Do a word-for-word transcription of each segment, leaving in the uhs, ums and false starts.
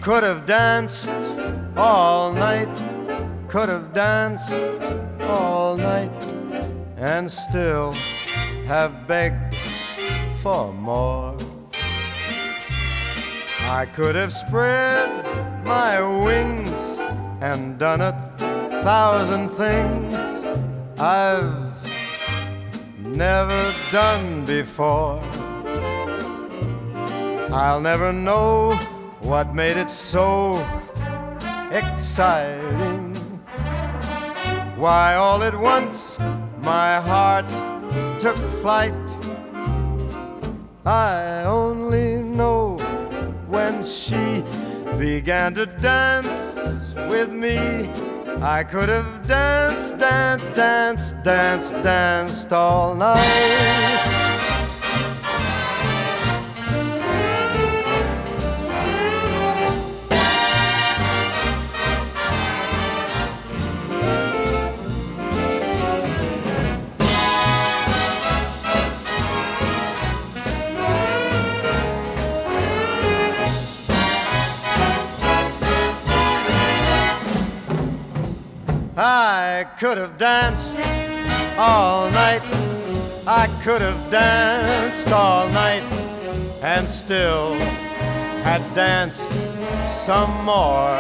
Could have danced all night, could have danced all night, and still have begged for more. I could have spread my wings and done a thousand things I've never done before. I'll never know what made it so exciting, why all at once my heart took flight. I only know when she began to dance with me, I could have danced, danced, danced, danced, danced all night. I could have danced all night, I could have danced all night, and still had danced some more.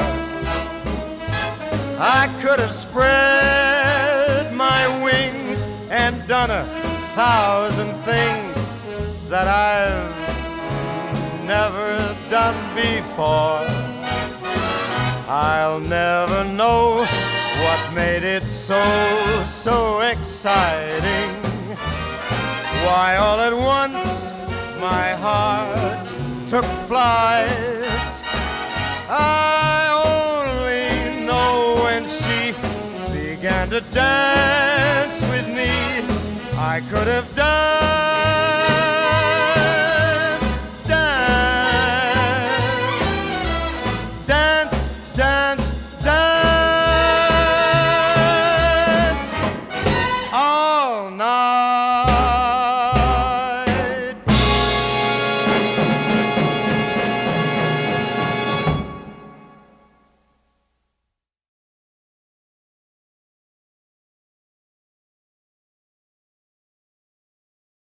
I could have spread my wings and done a thousand things that I've never done before. I'll never know what made it so, so exciting, why all at once my heart took flight. I only know when she began to dance with me, I could have done